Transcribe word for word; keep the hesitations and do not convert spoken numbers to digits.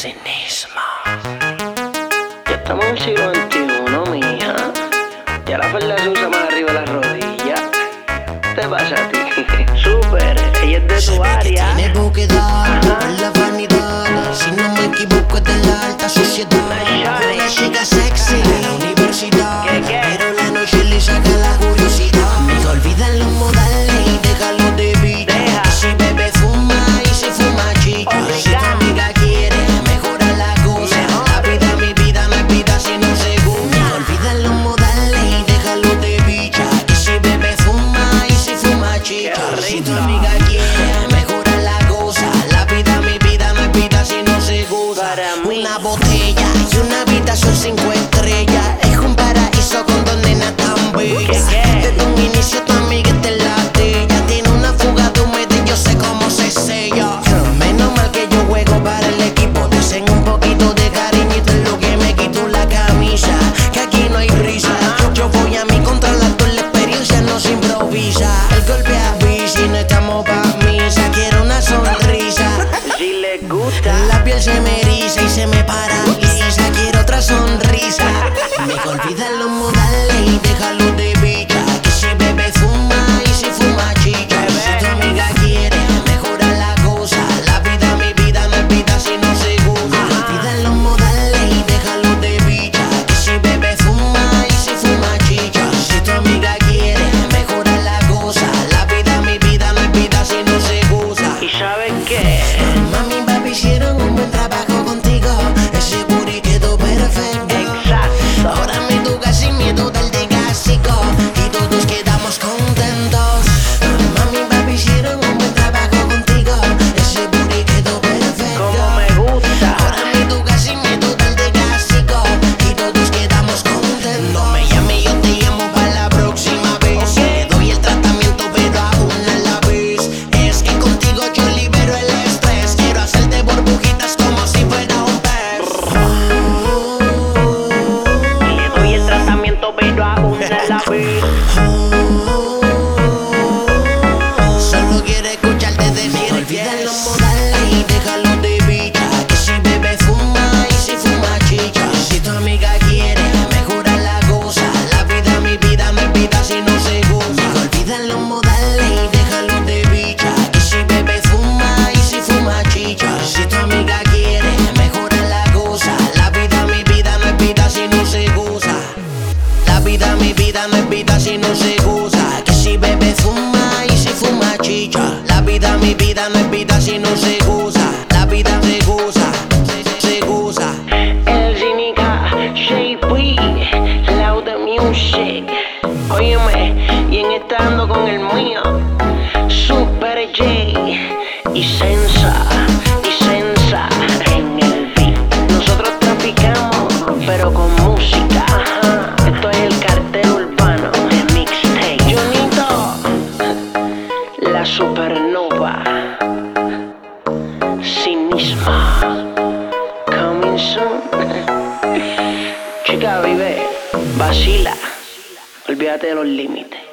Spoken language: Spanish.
Cinismo. Ya estamos en el siglo veintiuno, mija. Ya la falda se usa más arriba de la rodilla. ¿Qué te pasa a ti? Súper, ella es de Se tu ve que área. tiene boquedad por la vanidad. Si no me equivoco es de la alta sociedad. Una chica sexy de la universidad. ¿Qué, qué? Pero la noche le saca la curiosidad. Mija, olvida los modales y déjalo de vida. Deja. Que si bebe fuma y si fuma chica. Obligado. Si tu amiga quiere mejora la cosa. Mejor. La vida, mi vida no es vida si no se gusta. Mija, olvida los modales y déjalo de bicha. Que si bebe fuma y si fuma chica. Qué Si tu rico. amiga quiere mejora la cosa. La vida, mi vida no es vida si no se goza. Para mí. Una botella y una habitación cinco estrellas. Es un paraíso con dos nenas tan bellas. ¿Qué, qué? Desde un inicio tu amiga está en la de ella. Tiene una fuga de humedad y yo sé cómo se sella. Menos mal que yo juego para el equipo. Dicen un poquito de cariñito es lo que me quito la camisa. Que aquí no hay risa. Yo voy a mi controlar toda la experiencia, no se improvisa. El golpe avisa y no estamos pa' misa. Quiero una sonrisa. Si le gusta. La piel se me eriza y se me paraliza. Quiero otra sonrisa. Me olvida los modales y déjalo de bicha. Que si bebe fuma y si fuma chicha. Si tu amiga quiere mejora la cosa. La vida, mi vida no es vida si no se goza. Me olvida los modales y déjalo de bicha. Que si bebe fuma y si fuma chicha. Si tu amiga quiere mejora la cosa. La vida, mi vida no es vida si no se goza. ¿Y sabes qué? Mami y papi hicieron un buen trabajo contigo. Ese booty quedó perfecto. Exacto. Ahora me toca sin miedo del desgásico y todos quedamos contentos. Mami y papi hicieron un buen trabajo contigo. Ese booty quedó perfecto. Como me gusta. Ahora me toca sin miedo del desgásico y todos quedamos contentos. No me llames, yo te llamo para la próxima vez. Te doy el tratamiento pero a una a la vez. Es que contigo yo libero el estrés. Quiero hacerte burbujitas como si fuera un pez. Y le doy el tratamiento, pero a una a la vez. Solo quiere escucharte decir olvida los modales y déjalo de bicha. Que si bebe fuma y si fuma chicha. Si tu amiga quiere mejora la cosa. La vida, mi vida no es vida si no se goza. Olvida los modales y déjalo de bicha. Que si bebe fuma y si fuma chicha. Si tu amiga quiere mejora la cosa. La vida, mi vida no es vida si no se goza. La vida, mi vida no es vida si no se goza. Que si bebe fuma y si fuma chicha. La vida, mi vida no es vida si no se goza. La vida se goza, se, se goza. El Cínica, J P, Loud Music. Óyeme, y en esta ando con el mío, Super J y Sensa, y Sensa en el beat. Nosotros traficamos, pero con música. Ajá. Esto es el cartel urbano de mixtape. Junito, la supernova, cinismo, coming soon. Chica, vive, vacila, olvídate de los límites.